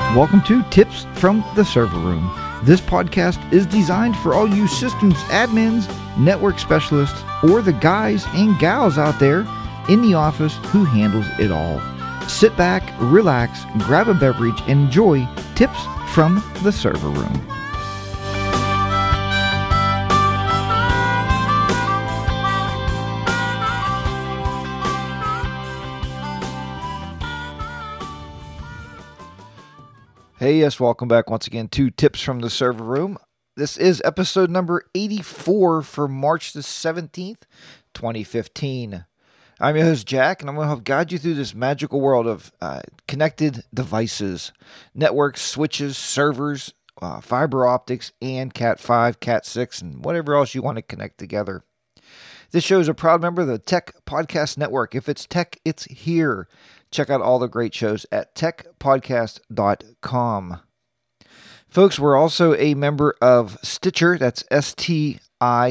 Welcome to Tips from the Server Room. This podcast is designed for all you systems admins, network specialists, or the guys and gals out there in the office who handles it all. Sit back, relax, grab a beverage, and enjoy Tips from the Server Room. Hey, yes, welcome back once again to Tips from the Server Room. This is episode number 84 for March the 17th, 2015. I'm your host, Jack, and I'm going to help guide you through this magical world of connected devices, networks, switches, servers, fiber optics, and Cat5, Cat6, and whatever else you want to connect together. This show is a proud member of the Tech Podcast Network. If it's tech, it's here. Check out all the great shows at techpodcast.com. Folks, we're also a member of Stitcher. That's Stitcher,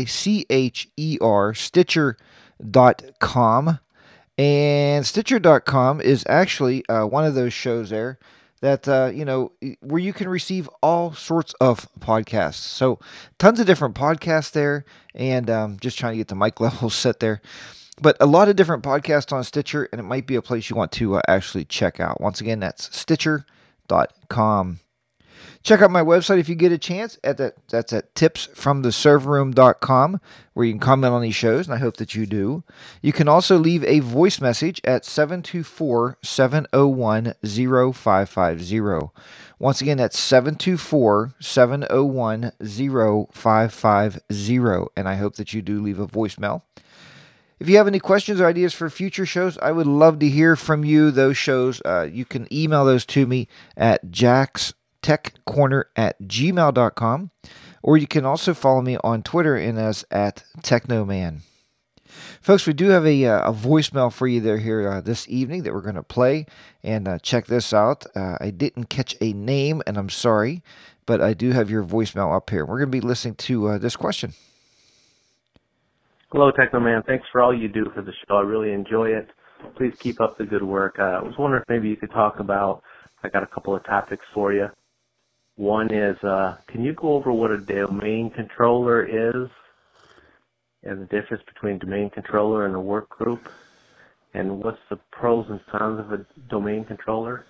Stitcher.com. And Stitcher.com is actually one of those shows there that, where you can receive all sorts of podcasts. So tons of different podcasts there, and just trying to get the mic levels set there. But a lot of different podcasts on Stitcher, and it might be a place you want to actually check out. Once again, that's Stitcher.com. Check out my website if you get a chance. That's at tipsfromtheserverroom.com, where you can comment on these shows, and I hope that you do. You can also leave a voice message at 724-701-0550. Once again, that's 724-701-0550, and I hope that you do leave a voicemail. If you have any questions or ideas for future shows, I would love to hear from you. Those shows, you can email those to me at jackstechcorner@gmail.com, or you can also follow me on Twitter and as at Technoman. Folks, we do have a voicemail for you there here this evening that we're going to play, and check this out. I didn't catch a name, and I'm sorry, but I do have your voicemail up here. We're going to be listening to this question. Hello, Technoman. Thanks for all you do for the show. I really enjoy it. Please keep up the good work. I was wondering if maybe you could talk about, I got a couple of topics for you. One is, can you go over what a domain controller is and the difference between a domain controller and a work group? And what's the pros and cons of a domain controller?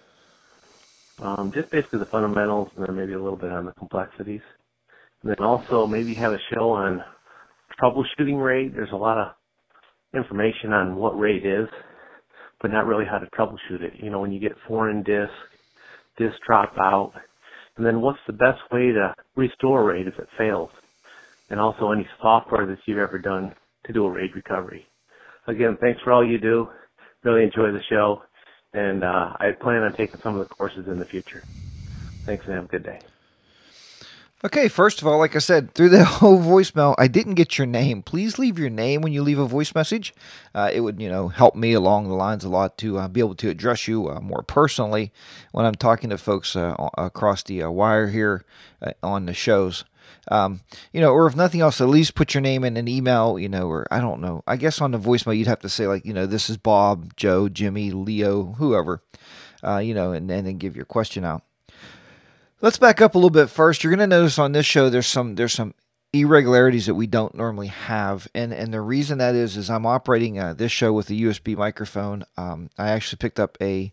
Just basically the fundamentals, and then maybe a little bit on the complexities. And then also maybe have a show on troubleshooting RAID. There's a lot of information on what RAID is, but not really how to troubleshoot it. You know, when you get foreign disks drop out, and then what's the best way to restore RAID if it fails? And also any software that you've ever done to do a RAID recovery. Again, thanks for all you do. Really enjoy the show, and I plan on taking some of the courses in the future. Thanks, and have a good day. Okay, first of all, like I said, through the whole voicemail, I didn't get your name. Please leave your name when you leave a voice message. It would, help me along the lines a lot to be able to address you more personally when I'm talking to folks across the wire here on the shows. Or if nothing else, at least put your name in an email, or I don't know. I guess on the voicemail, you'd have to say this is Bob, Joe, Jimmy, Leo, whoever, and then give your question out. Let's back up a little bit first. You're going to notice on this show there's some irregularities that we don't normally have, and the reason that is I'm operating this show with a USB microphone. I actually picked up a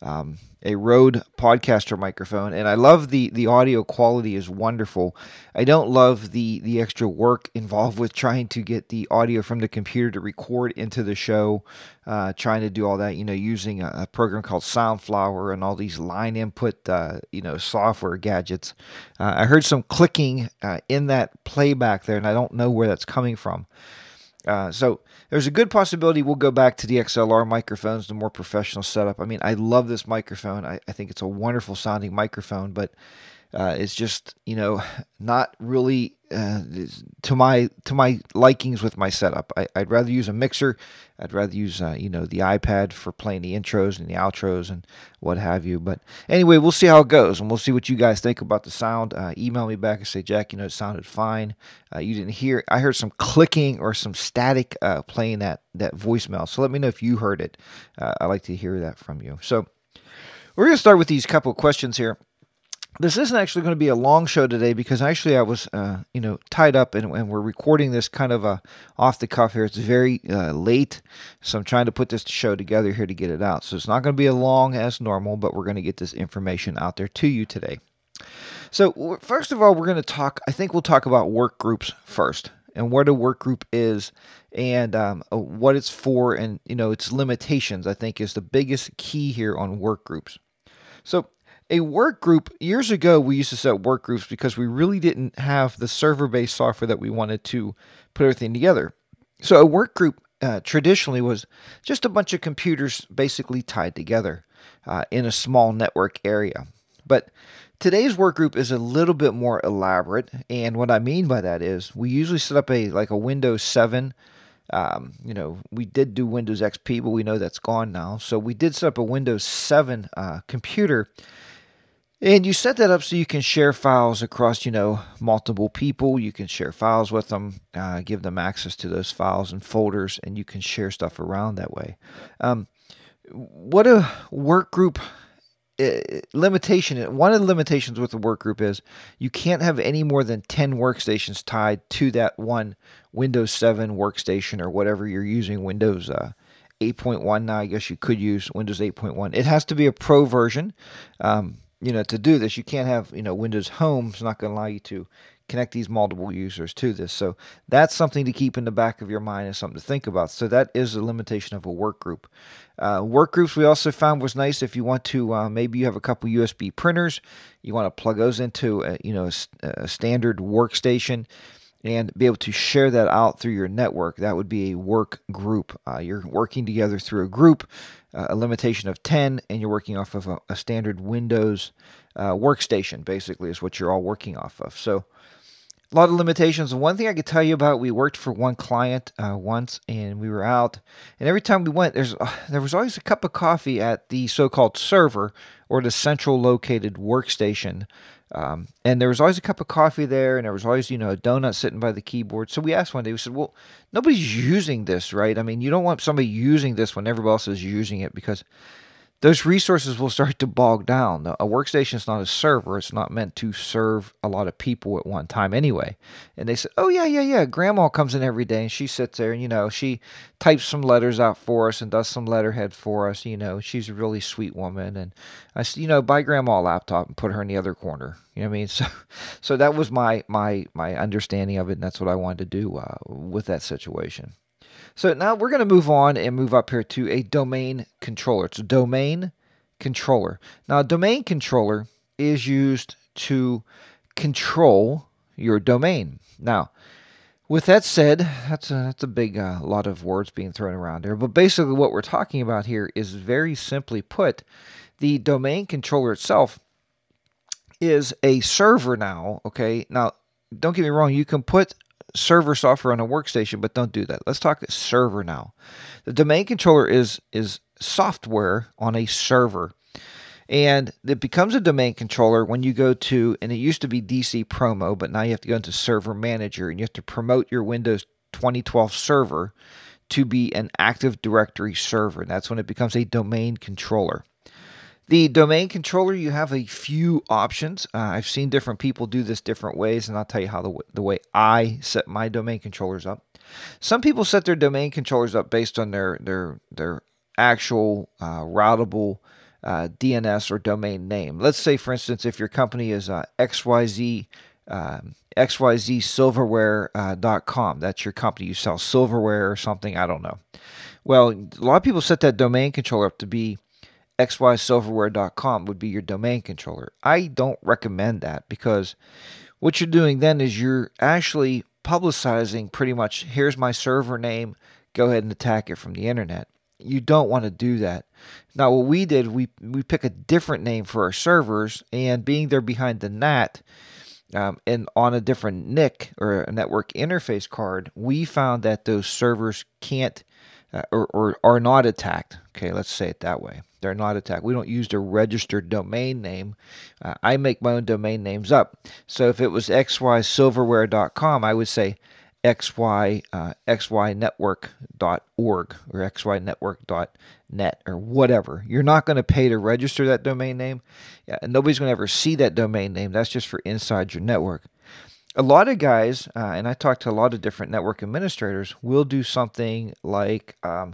Rode Podcaster microphone, and I love the audio quality is wonderful. I don't love the extra work involved with trying to get the audio from the computer to record into the show, trying to do all that, using a program called Soundflower and all these line input, software gadgets. I heard some clicking in that playback there, and I don't know where that's coming from. So there's a good possibility we'll go back to the XLR microphones, the more professional setup. I mean, I love this microphone. I think it's a wonderful sounding microphone, but it's just, not really to my likings with my setup. I'd rather use a mixer. I'd rather use, the iPad for playing the intros and the outros and what have you. But anyway, we'll see how it goes, and we'll see what you guys think about the sound. Email me back and say, Jack, it sounded fine. You didn't hear. I heard some clicking or some static playing that voicemail. So let me know if you heard it. I'd like to hear that from you. So we're going to start with these couple of questions here. This isn't actually going to be a long show today because actually I was, tied up and we're recording this kind of off the cuff here. It's very late, so I'm trying to put this show together here to get it out. So it's not going to be as long as normal, but we're going to get this information out there to you today. So first of all, I think we'll talk about work groups first and what a work group is and what it's for and, its limitations, I think is the biggest key here on work groups. So a work group, years ago, we used to set work groups because we really didn't have the server-based software that we wanted to put everything together. So a work group traditionally was just a bunch of computers basically tied together in a small network area. But today's work group is a little bit more elaborate, and what I mean by that is we usually set up a Windows 7. We did do Windows XP, but we know that's gone now. So we did set up a Windows 7 computer. And you set that up so you can share files across, multiple people. You can share files with them, give them access to those files and folders, and you can share stuff around that way. What a work group limitation, one of the limitations with the work group is you can't have any more than 10 workstations tied to that one Windows 7 workstation or whatever you're using, Windows 8.1 now. I guess you could use Windows 8.1. It has to be a pro version. To do this, you can't have, Windows Home is not going to allow you to connect these multiple users to this. So that's something to keep in the back of your mind and something to think about. So that is a limitation of a work group. Work groups we also found was nice if you want to, maybe you have a couple USB printers, you want to plug those into a standard workstation and be able to share that out through your network. That would be a work group. You're working together through a group, a limitation of 10, and you're working off of a standard Windows workstation, basically, is what you're all working off of. So a lot of limitations. One thing I could tell you about, we worked for one client once, and we were out, and every time we went, there was always a cup of coffee at the so-called server or the central located workstation. And there was always a cup of coffee there, and there was always, a donut sitting by the keyboard. So we asked one day, we said, well, nobody's using this, right? I mean, you don't want somebody using this when everybody else is using it because those resources will start to bog down. A workstation is not a server. It's not meant to serve a lot of people at one time anyway. And they said, oh, yeah. Grandma comes in every day, and she sits there, and, she types some letters out for us and does some letterhead for us. She's a really sweet woman. And I said, buy Grandma a laptop and put her in the other corner. You know what I mean? So that was my understanding of it, and that's what I wanted to do with that situation. So now we're going to move on and move up here to a domain controller. It's a domain controller. Now, a domain controller is used to control your domain. Now, with that said, that's a big lot of words being thrown around there. But basically what we're talking about here is very simply put, the domain controller itself is a server now, okay? Now, don't get me wrong, you can put server software on a workstation, but don't do that. Let's talk server now. The domain controller is software on a server, and it becomes a domain controller when you go to, and it used to be DC Promo, but now you have to go into Server Manager, and you have to promote your Windows 2012 server to be an Active Directory server, and that's when it becomes a domain controller. The domain controller, you have a few options. I've seen different people do this different ways, and I'll tell you how the way I set my domain controllers up. Some people set their domain controllers up based on their actual routable DNS or domain name. Let's say, for instance, if your company is XYZ silverware.com, that's your company. You sell silverware or something, I don't know. Well, a lot of people set that domain controller up to be xysilverware.com would be your domain controller. I don't recommend that because what you're doing then is you're actually publicizing pretty much, here's my server name, go ahead and attack it from the internet. You don't want to do that. Now what we did, we pick a different name for our servers, and being there behind the NAT and on a different NIC or a network interface card, we found that those servers can't or are not attacked. Okay, let's say it that way. They're not attacked. We don't use the registered domain name. I make my own domain names up. So if it was xysilverware.com, I would say xynetwork.org or xynetwork.net or whatever. You're not going to pay to register that domain name. Yeah, and nobody's going to ever see that domain name. That's just for inside your network. A lot of guys, and I talk to a lot of different network administrators, will do something like,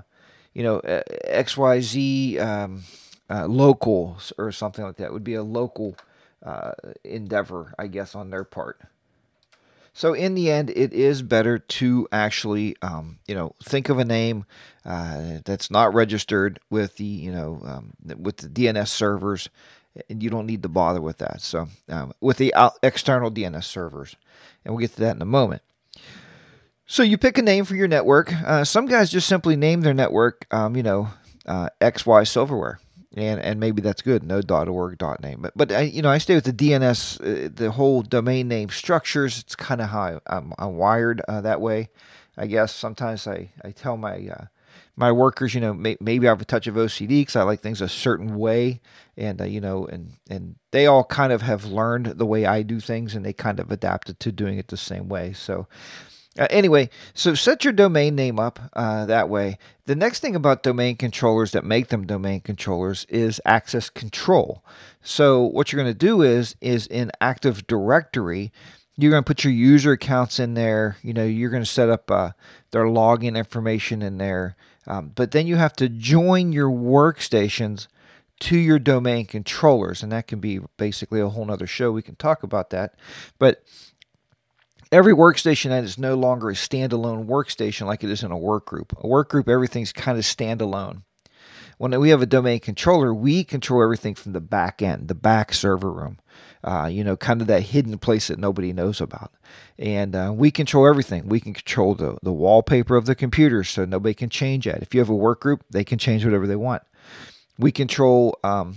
XYZ locals or something like that. It would be a local endeavor, I guess, on their part. So in the end, it is better to actually, think of a name that's not registered with with the DNS servers, and you don't need to bother with that. So with the external DNS servers, and we'll get to that in a moment. So you pick a name for your network. Some guys just simply name their network, XY Silverware. And maybe that's good, no .org .name. But I stay with the DNS, the whole domain name structures. It's kind of how I'm wired that way. I guess sometimes I tell my workers, maybe I have a touch of OCD because I like things a certain way, and and they all kind of have learned the way I do things, and they kind of adapted to doing it the same way. So. Anyway, so set your domain name up that way. The next thing about domain controllers that make them domain controllers is access control. So what you're going to do is in Active Directory, you're going to put your user accounts in there. You're going to set up their login information in there. But then you have to join your workstations to your domain controllers. And that can be basically a whole nother show. We can talk about that. But every workstation that is no longer a standalone workstation like it is in a work group. A work group, everything's kind of standalone. When we have a domain controller, we control everything from the back end, the back server room, kind of that hidden place that nobody knows about. And we control everything. We can control the wallpaper of the computer so nobody can change that. If you have a work group, they can change whatever they want. We control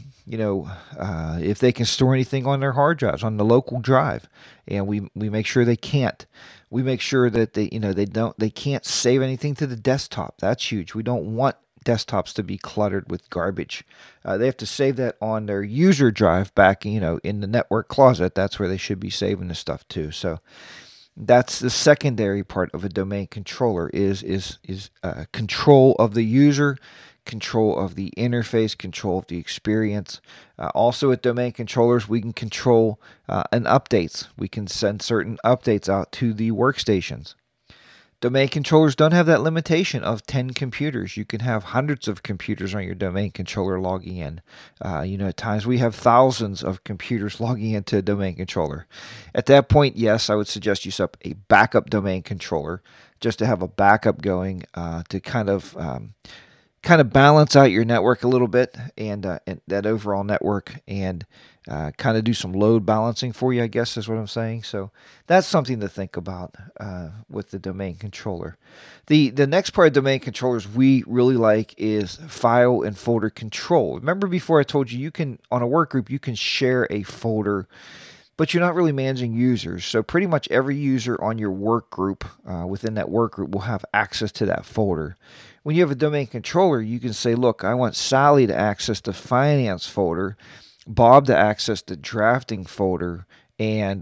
if they can store anything on their hard drives, on the local drive, and we make sure they can't. We make sure that they can't save anything to the desktop. That's huge. We don't want desktops to be cluttered with garbage. They have to save that on their user drive back, in the network closet. That's where they should be saving the stuff too. So that's the secondary part of a domain controller is control of the user, control of the interface, control of the experience. Also with domain controllers, we can control updates. We can send certain updates out to the workstations. Domain controllers don't have that limitation of 10 computers. You can have hundreds of computers on your domain controller logging in. At times we have thousands of computers logging into a domain controller. At that point, yes, I would suggest you set up a backup domain controller just to have a backup going to kind of balance out your network a little bit and that overall network and kind of do some load balancing for you, I guess is what I'm saying. So that's something to think about with the domain controller. The next part of domain controllers we really like is file and folder control. Remember before I told you can, on a work group, you can share a folder, but you're not really managing users. So pretty much every user on your work group, within that work group, will have access to that folder. When you have a domain controller, you can say, look, I want Sally to access the finance folder, Bob to access the drafting folder, and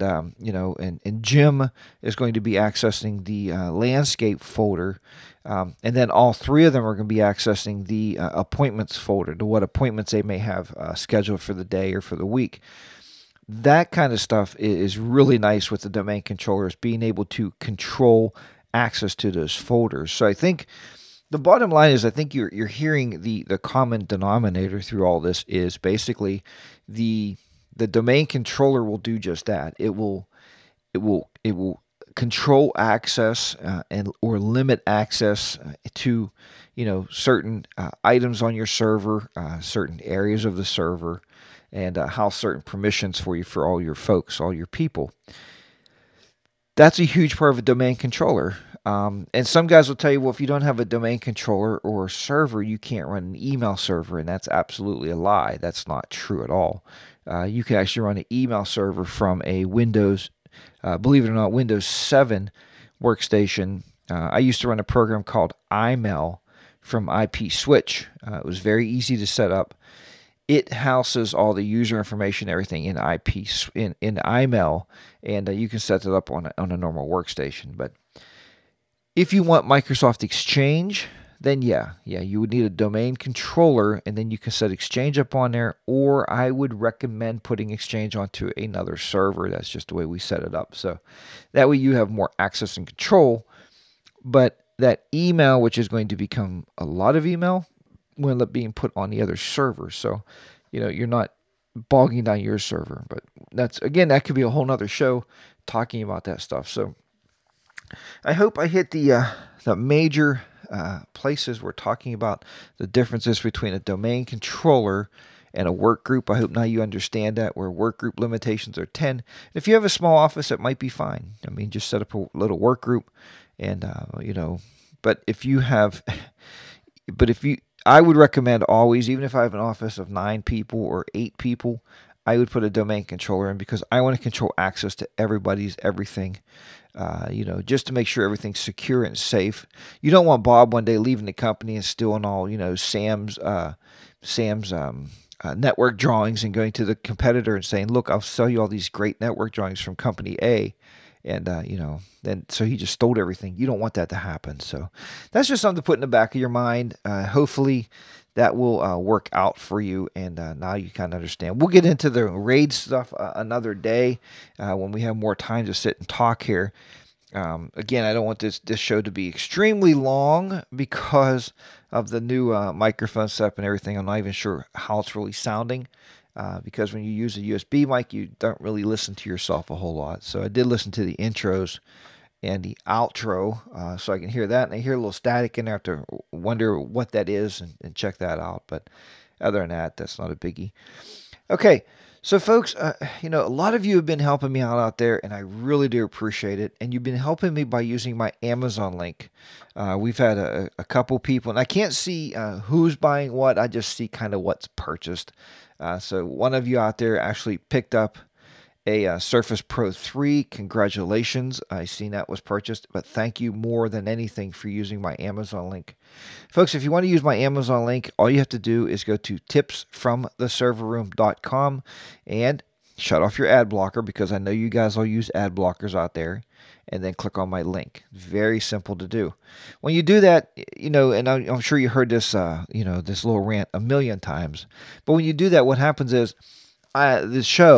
Jim is going to be accessing the landscape folder, and then all three of them are going to be accessing the appointments folder, to what appointments they may have scheduled for the day or for the week. That kind of stuff is really nice with the domain controllers, being able to control access to those folders. So I think the bottom line is, I think you're hearing the common denominator through all this is basically the domain controller will do just that. It will control access or limit access to certain items on your server, certain areas of the server, and how certain permissions for you for all your folks, all your people. That's a huge part of a domain controller. And some guys will tell you, well, if you don't have a domain controller or a server, you can't run an email server, and that's absolutely a lie. That's not true at all. You can actually run an email server from a Windows, believe it or not, Windows 7 workstation. I used to run a program called iMail from IP Switch. It was very easy to set up. It houses all the user information, everything in in iMail, and you can set it up on a normal workstation. But If you want Microsoft Exchange, then yeah, you would need a domain controller, and then you can set Exchange up on there, or I would recommend putting Exchange onto another server. That's just the way we set it up. So that way you have more access and control, but that email, which is going to become a lot of email, will end up being put on the other server. So, you're not bogging down your server. But that could be a whole nother show talking about that stuff. So I hope I hit the major places we're talking about, the differences between a domain controller and a work group. I hope now you understand that, where work group limitations are 10. If you have a small office, it might be fine. I mean, just set up a little work group, and but I would recommend always, even if I have an office of 9 people or 8 people, I would put a domain controller in, because I want to control access to everybody's everything, just to make sure everything's secure and safe. You don't want Bob one day leaving the company and stealing all, Sam's network drawings and going to the competitor and saying, look, I'll sell you all these great network drawings from company A. And, then so he just stole everything. You don't want that to happen. So that's just something to put in the back of your mind. Hopefully that will work out for you. And now you kind of understand. We'll get into the RAID stuff another day when we have more time to sit and talk here. Again, I don't want this show to be extremely long because of the new microphone setup and everything. I'm not even sure how it's really sounding. Because when you use a USB mic, you don't really listen to yourself a whole lot. So I did listen to the intros and the outro, so I can hear that. And I hear a little static in there. I have to wonder what that is and check that out. But other than that, that's not a biggie. Okay, so folks, a lot of you have been helping me out there, and I really do appreciate it. And you've been helping me by using my Amazon link. We've had a couple people, and I can't see who's buying what. I just see kind of what's purchased. So one of you out there actually picked up a Surface Pro 3. Congratulations. I seen that was purchased, but thank you more than anything for using my Amazon link. Folks, if you want to use my Amazon link, all you have to do is go to tipsfromtheserverroom.com and shut off your ad blocker, because I know you guys all use ad blockers out there, and then click on my link. Very simple to do. When you do that, and I'm sure you heard this, this little rant a million times, but when you do that, what happens is my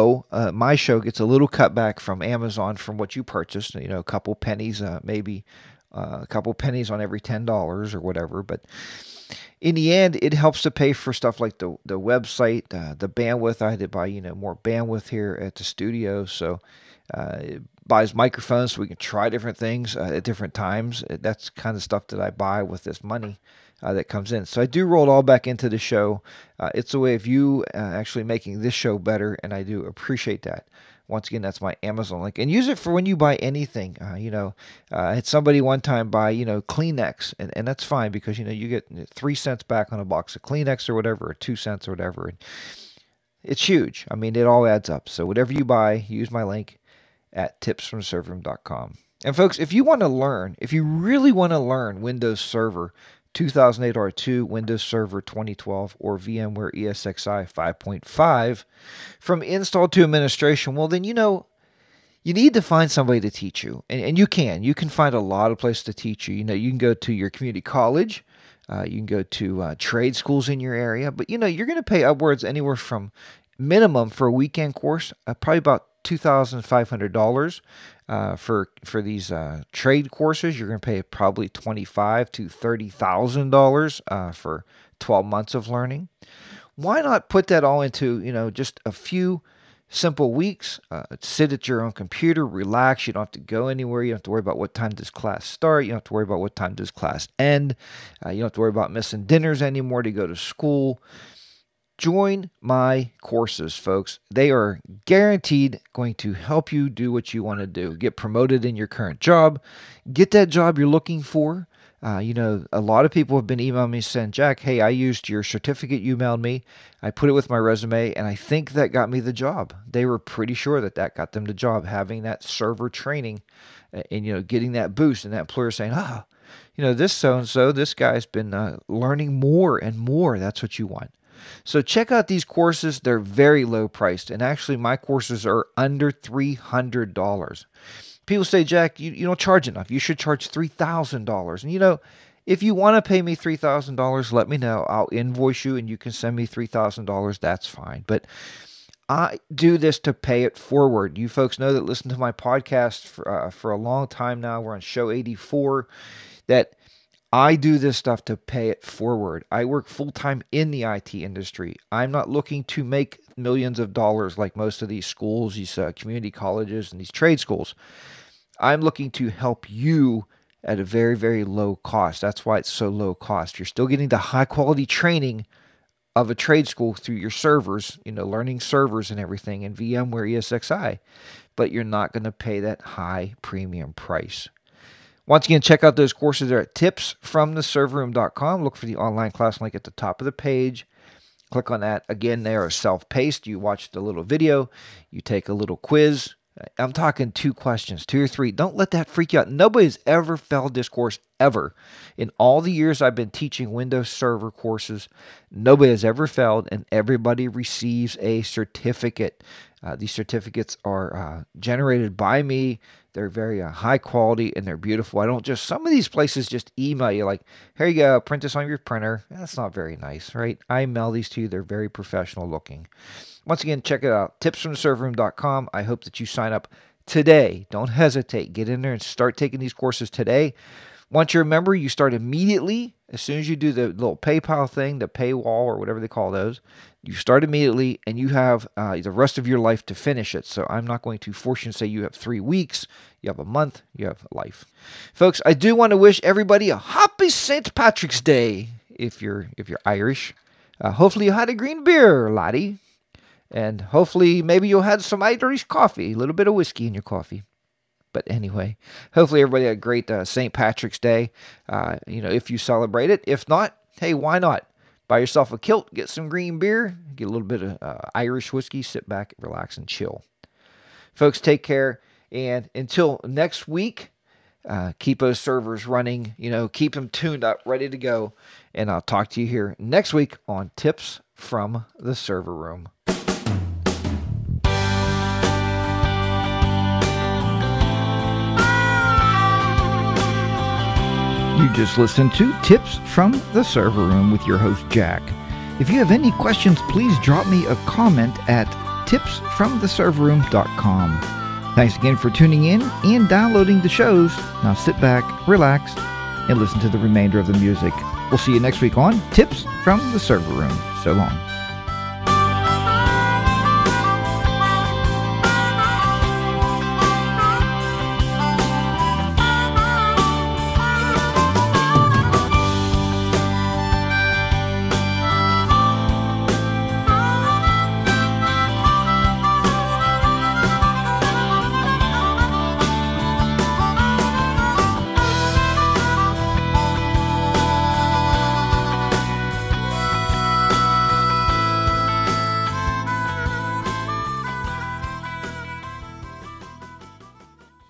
show gets a little cutback from Amazon from what you purchased, a couple pennies, maybe a couple pennies on every $10 or whatever, but in the end, it helps to pay for stuff like the website, the bandwidth. I had to buy, more bandwidth here at the studio. So it buys microphones so we can try different things at different times. That's kind of stuff that I buy with this money that comes in. So I do roll it all back into the show. It's a way of you actually making this show better, and I do appreciate that. Once again, that's my Amazon link. And use it for when you buy anything. I had somebody one time buy, Kleenex, and that's fine, because, you get 3 cents back on a box of Kleenex or whatever, or 2 cents or whatever. And it's huge. I mean, it all adds up. So whatever you buy, use my link at tipsfromtheserverroom.com. And folks, if you really want to learn Windows Server 2008 R2, Windows Server 2012, or VMware ESXi 5.5 from install to administration, well, then you need to find somebody to teach you. And you can find a lot of places to teach you. You can go to your community college, you can go to trade schools in your area, but you're going to pay upwards anywhere from minimum for a weekend course, probably about $2,500 for these trade courses. You're going to pay probably $25,000 to $30,000 for 12 months of learning. Why not put that all into just a few simple weeks? Sit at your own computer, relax. You don't have to go anywhere. You don't have to worry about what time does class start. You don't have to worry about what time does class end. You don't have to worry about missing dinners anymore to go to school. Join my courses, folks. They are guaranteed going to help you do what you want to do. Get promoted in your current job. Get that job you're looking for. A lot of people have been emailing me saying, Jack, hey, I used your certificate you emailed me. I put it with my resume, and I think that got me the job. They were pretty sure that got them the job, having that server training and, getting that boost, and that employer saying, this so-and-so, this guy's been learning more and more. That's what you want. So check out these courses. They're very low priced. And actually, my courses are under $300. People say, Jack, you don't charge enough. You should charge $3,000. And if you want to pay me $3,000, let me know. I'll invoice you and you can send me $3,000. That's fine. But I do this to pay it forward. You folks know that listen to my podcast for a long time now. We're on show 84. That I do this stuff to pay it forward. I work full-time in the IT industry. I'm not looking to make millions of dollars like most of these schools, these community colleges, and these trade schools. I'm looking to help you at a very, very low cost. That's why it's so low cost. You're still getting the high-quality training of a trade school through your servers, learning servers and everything in VMware ESXi, but you're not going to pay that high premium price. Once again, check out those courses. They're at tipsfromtheserverroom.com. Look for the online class link at the top of the page. Click on that. Again, they are self-paced. You watch the little video. You take a little quiz. I'm talking 2 questions, 2 or 3. Don't let that freak you out. Nobody's ever failed this course, ever. In all the years I've been teaching Windows Server courses, nobody has ever failed, and everybody receives a certificate. These certificates are generated by me. They're very high quality, and they're beautiful. I don't just, some of these places just email you like, here you go, print this on your printer. That's not very nice, right? I mail these to you. They're very professional looking. Once again, check it out, tipsfromtheserverroom.com. I hope that you sign up today. Don't hesitate. Get in there and start taking these courses today. Once you're a member, you start immediately. As soon as you do the little PayPal thing, the paywall or whatever they call those, you start immediately, and you have the rest of your life to finish it. So I'm not going to force you and say you have 3 weeks, you have a month, you have a life. Folks, I do want to wish everybody a happy St. Patrick's Day if you're Irish. Hopefully you had a green beer, laddie. And hopefully maybe you'll have some Irish coffee, a little bit of whiskey in your coffee. But anyway, hopefully everybody had a great St. Patrick's Day, if you celebrate it. If not, hey, why not? Buy yourself a kilt, get some green beer, get a little bit of Irish whiskey, sit back, relax, and chill. Folks, take care. And until next week, keep those servers running, keep them tuned up, ready to go. And I'll talk to you here next week on Tips from the Server Room. You just listened to Tips from the Server Room with your host, Jack. If you have any questions, please drop me a comment at tipsfromtheserverroom.com. Thanks again for tuning in and downloading the shows. Now sit back, relax, and listen to the remainder of the music. We'll see you next week on Tips from the Server Room. So long.